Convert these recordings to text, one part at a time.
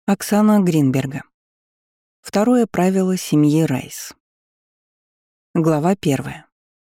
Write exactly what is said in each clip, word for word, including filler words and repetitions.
Оксана Гринберга. Второе правило семьи Райс. Глава первая.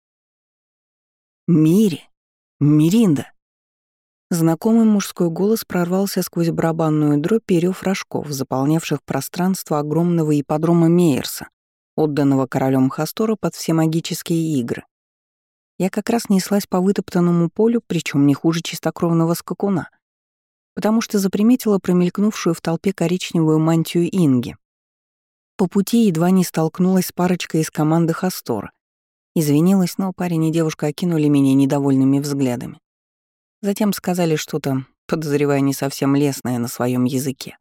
«Мири! Миринда!» Знакомый мужской голос прорвался сквозь барабанную дробь и рёв рожков, заполнявших пространство огромного ипподрома Мейерса, отданного королем Хастора под все магические игры. Я как раз неслась по вытоптанному полю, причем не хуже чистокровного скакуна, потому что заприметила промелькнувшую в толпе коричневую мантию Инги. По пути едва не столкнулась с парочкой из команды Хастора. Извинилась, но парень и девушка окинули меня недовольными взглядами. Затем сказали что-то, подозревая не совсем лестное на своем языке.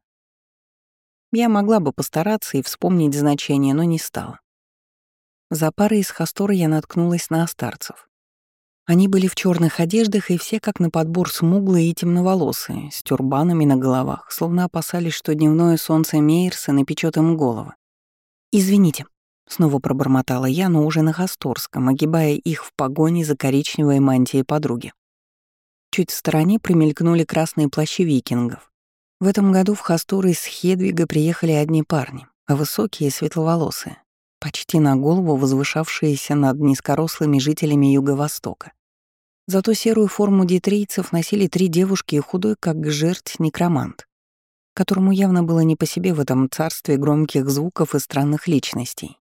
Я могла бы постараться и вспомнить значение, но не стала. За парой из Хастора я наткнулась на астарцев. Они были в черных одеждах, и все как на подбор смуглые и темноволосые, с тюрбанами на головах, словно опасались, что дневное солнце Мейерса напечет им головы. «Извините», — снова пробормотала я, но уже на хасторском, огибая их в погоне за коричневой мантией подруги. Чуть в стороне промелькнули красные плащи викингов. В этом году в Хастор из Хедвига приехали одни парни, а высокие и светловолосые, почти на голову возвышавшиеся над низкорослыми жителями Юго-Востока. Зато серую форму дитрийцев носили три девушки и худой, как жерть, некромант, которому явно было не по себе в этом царстве громких звуков и странных личностей.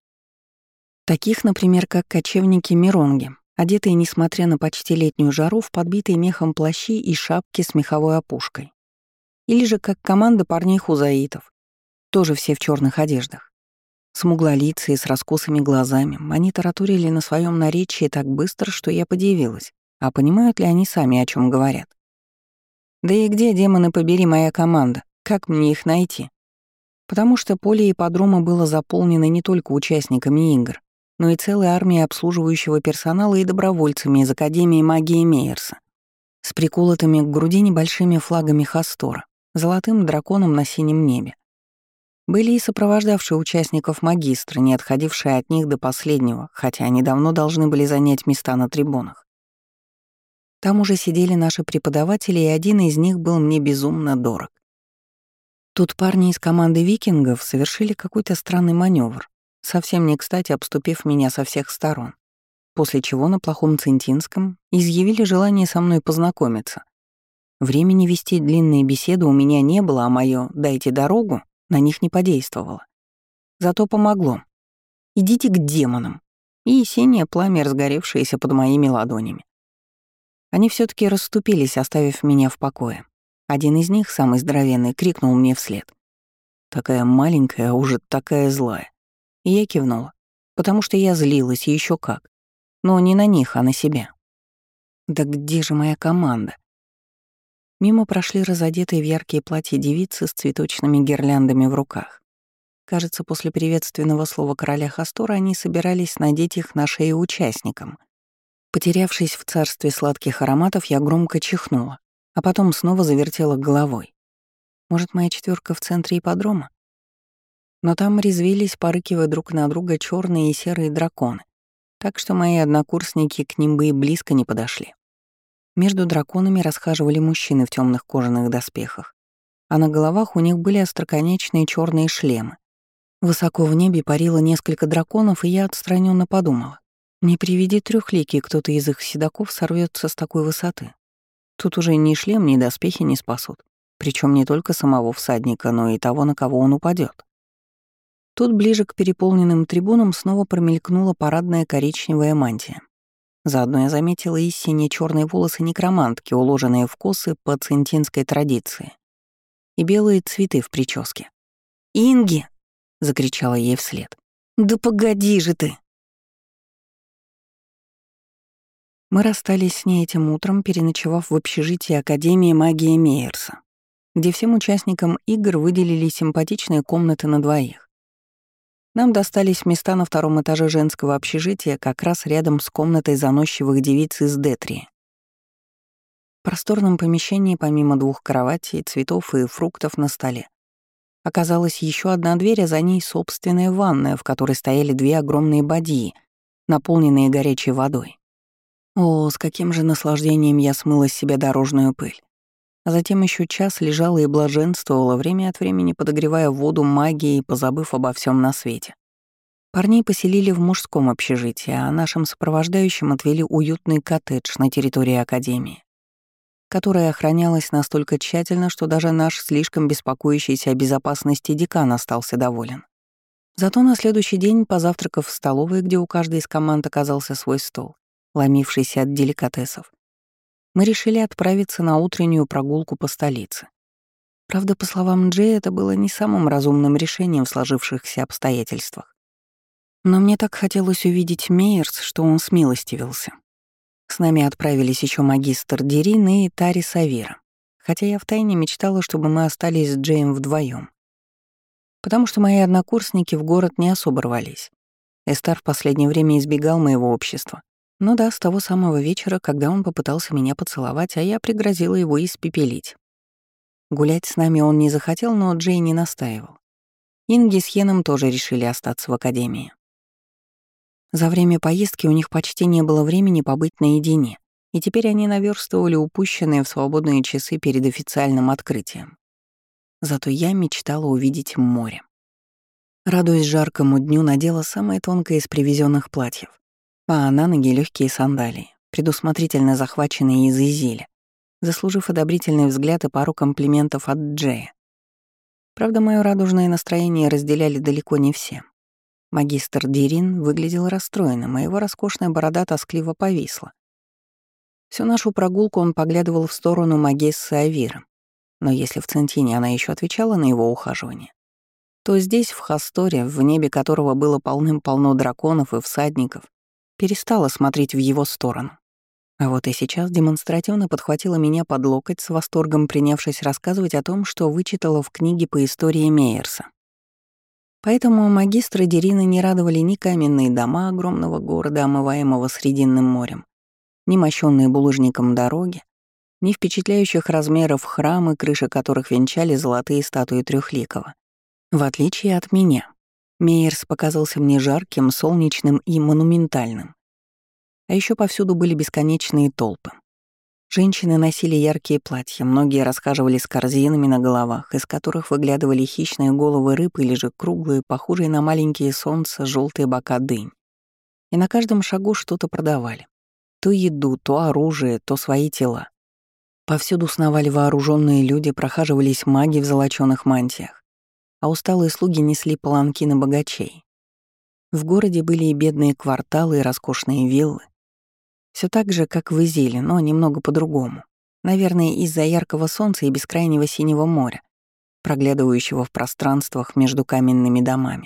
Таких, например, как кочевники-миронги, одетые, несмотря на почти летнюю жару, в подбитые мехом плащи и шапки с меховой опушкой. Или же как команда парней-хузаитов, тоже все в черных одеждах. Смуглолицые, с раскосыми глазами, они таратурили на своем наречии так быстро, что я подивилась, а понимают ли они сами, о чем говорят. Да и где, демоны побери, моя команда? Как мне их найти? Потому что поле ипподрома было заполнено не только участниками игр, но и целой армией обслуживающего персонала и добровольцами из Академии магии Мейерса, с приколотыми к груди небольшими флагами Хастора, золотым драконом на синем небе. Были и сопровождавшие участников магистра, не отходившие от них до последнего, хотя они давно должны были занять места на трибунах. Там уже сидели наши преподаватели, и один из них был мне безумно дорог. Тут парни из команды викингов совершили какой-то странный маневр, совсем не кстати обступив меня со всех сторон, после чего на плохом центинском изъявили желание со мной познакомиться. Времени вести длинные беседы у меня не было, а моё «дайте дорогу» на них не подействовало. Зато помогло. «Идите к демонам!» И синее пламя, разгоревшееся под моими ладонями. Они все таки расступились, оставив меня в покое. Один из них, самый здоровенный, крикнул мне вслед. «Такая маленькая, а уже такая злая». И я кивнула, потому что я злилась, и еще как. Но не на них, а на себя. Да где же моя команда? Мимо прошли разодетые в яркие платья девицы с цветочными гирляндами в руках. Кажется, после приветственного слова короля Хастора они собирались надеть их на шею участникам. Потерявшись в царстве сладких ароматов, я громко чихнула, а потом снова завертела головой. Может, моя четверка в центре ипподрома? Но там резвились, порыкивая друг на друга, черные и серые драконы, так что мои однокурсники к ним бы и близко не подошли. Между драконами расхаживали мужчины в темных кожаных доспехах, а на головах у них были остроконечные черные шлемы. Высоко в небе парило несколько драконов, и я отстраненно подумала: не приведи трехликий, кто-то из их седаков сорвется с такой высоты. Тут уже ни шлем, ни доспехи не спасут, причем не только самого всадника, но и того, на кого он упадет. Тут ближе к переполненным трибунам снова промелькнула парадная коричневая мантия. Заодно я заметила и сине-черные волосы некромантки, уложенные в косы по центинской традиции, и белые цветы в прическе. «Инги!» — закричала ей вслед. «Да погоди же ты!» Мы расстались с ней этим утром, переночевав в общежитии Академии магии Мейерса, где всем участникам игр выделили симпатичные комнаты на двоих. Нам достались места на втором этаже женского общежития как раз рядом с комнатой заносчивых девиц из Детрии. В просторном помещении, помимо двух кроватей, цветов и фруктов на столе, оказалась еще одна дверь, а за ней собственная ванная, в которой стояли две огромные бадьи, наполненные горячей водой. О, с каким же наслаждением я смыла с себя дорожную пыль. А затем еще час лежала и блаженствовала, время от времени подогревая воду магией, позабыв обо всем на свете. Парней поселили в мужском общежитии, а нашим сопровождающим отвели уютный коттедж на территории академии, которая охранялась настолько тщательно, что даже наш слишком беспокоящийся о безопасности декан остался доволен. Зато на следующий день, позавтракав в столовой, где у каждой из команд оказался свой стол, ломившийся от деликатесов, мы решили отправиться на утреннюю прогулку по столице. Правда, по словам Джея, это было не самым разумным решением в сложившихся обстоятельствах. Но мне так хотелось увидеть Мейерс, что он смилостивился. С нами отправились еще магистр Дерин и Тари Савира, хотя я втайне мечтала, чтобы мы остались с Джеем вдвоем, потому что мои однокурсники в город не особо рвались. Эстар в последнее время избегал моего общества. Ну да, с того самого вечера, когда он попытался меня поцеловать, а я пригрозила его испепелить. Гулять с нами он не захотел, но Джей не настаивал. Инги с Йеном тоже решили остаться в академии. За время поездки у них почти не было времени побыть наедине, и теперь они наверстывали упущенные в свободные часы перед официальным открытием. Зато я мечтала увидеть море. Радуясь жаркому дню, надела самое тонкое из привезенных платьев, а на ноги легкие сандалии, предусмотрительно захваченные из Изиля, заслужив одобрительный взгляд и пару комплиментов от Джея. Правда, мое радужное настроение разделяли далеко не все. Магистр Дерин выглядел расстроенным, а его роскошная борода тоскливо повисла. Всю нашу прогулку он поглядывал в сторону магессы Авира, но если в Центине она еще отвечала на его ухаживание, то здесь, в Хасторе, в небе которого было полным-полно драконов и всадников, перестала смотреть в его сторону. А вот и сейчас демонстративно подхватила меня под локоть, с восторгом принявшись рассказывать о том, что вычитала в книге по истории Мейерса. Поэтому магистры Дерина не радовали ни каменные дома огромного города, омываемого Срединным морем, ни мощённые булыжником дороги, ни впечатляющих размеров храмы, крыши которых венчали золотые статуи Трёхликого. В отличие от меня, Мейерс показался мне жарким, солнечным и монументальным. А еще повсюду были бесконечные толпы. Женщины носили яркие платья, многие расхаживали с корзинами на головах, из которых выглядывали хищные головы рыб или же круглые, похожие на маленькие солнца, желтые бока дынь. И на каждом шагу что-то продавали. То еду, то оружие, то свои тела. Повсюду сновали вооруженные люди, прохаживались маги в золочёных мантиях, а усталые слуги несли паланкины богачей. В городе были и бедные кварталы, и роскошные виллы. Все так же, как в Изиле, но немного по-другому. Наверное, из-за яркого солнца и бескрайнего синего моря, проглядывающего в пространствах между каменными домами.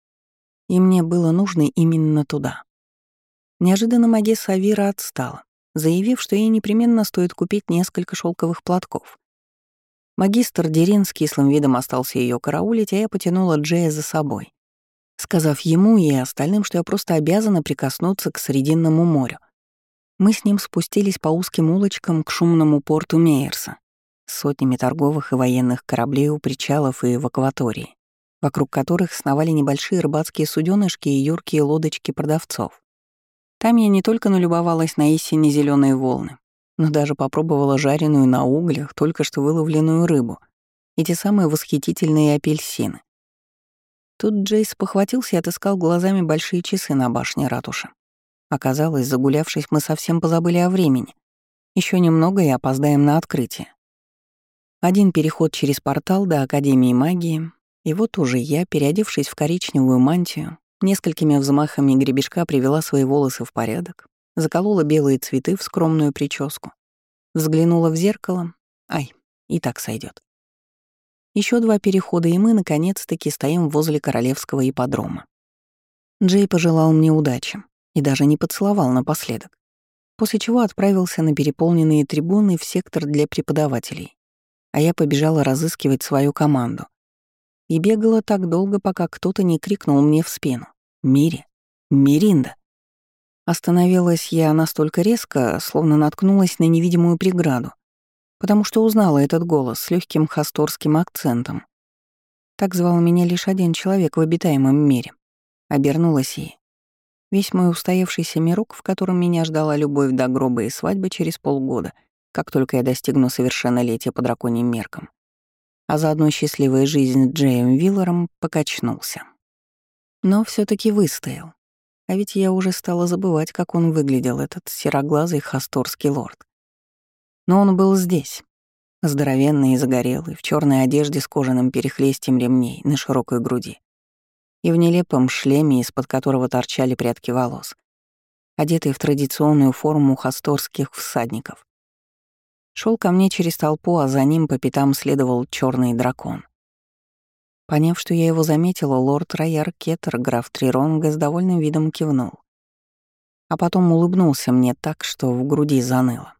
И мне было нужно именно туда. Неожиданно магесса Авира отстала, заявив, что ей непременно стоит купить несколько шелковых платков. Магистр Дерин с кислым видом остался ее караулить, а я потянула Джея за собой, сказав ему и остальным, что я просто обязана прикоснуться к Срединному морю. Мы с ним спустились по узким улочкам к шумному порту Мейерса с сотнями торговых и военных кораблей у причалов и в акватории, вокруг которых сновали небольшие рыбацкие суденышки и юркие лодочки продавцов. Там я не только налюбовалась на истине зеленые волны, но даже попробовала жареную на углях только что выловленную рыбу и те самые восхитительные апельсины. Тут Джейс похватился и отыскал глазами большие часы на башне ратуши. Оказалось, загулявшись, мы совсем позабыли о времени. Еще немного и опоздаем на открытие. Один переход через портал до Академии магии, и вот уже я, переодевшись в коричневую мантию, несколькими взмахами гребешка привела свои волосы в порядок, заколола белые цветы в скромную прическу, взглянула в зеркало. Ай, и так сойдет. Еще два перехода, и мы, наконец-таки, стоим возле королевского ипподрома. Джей пожелал мне удачи и даже не поцеловал напоследок, после чего отправился на переполненные трибуны в сектор для преподавателей, а я побежала разыскивать свою команду. И бегала так долго, пока кто-то не крикнул мне в спину: «Мири! Миринда!». Остановилась я настолько резко, словно наткнулась на невидимую преграду, потому что узнала этот голос с легким хасторским акцентом. Так звал меня лишь один человек в обитаемом мире. Обернулась ей. Весь мой устоявшийся мирок, в котором меня ждала любовь до гроба и свадьбы через полгода, как только я достигну совершеннолетия по драконьим меркам, а заодно счастливая жизнь с Джеем Виллером, покачнулся. Но все таки выстоял. А ведь я уже стала забывать, как он выглядел, этот сероглазый хасторский лорд. Но он был здесь, здоровенный и загорелый, в черной одежде с кожаным перехлестьем ремней на широкой груди и в нелепом шлеме, из-под которого торчали прядки волос, одетый в традиционную форму хасторских всадников. Шел ко мне через толпу, а за ним по пятам следовал черный дракон. Поняв, что я его заметила, лорд Рояр Кеттер, граф Триронга, с довольным видом кивнул. А потом улыбнулся мне так, что в груди заныло.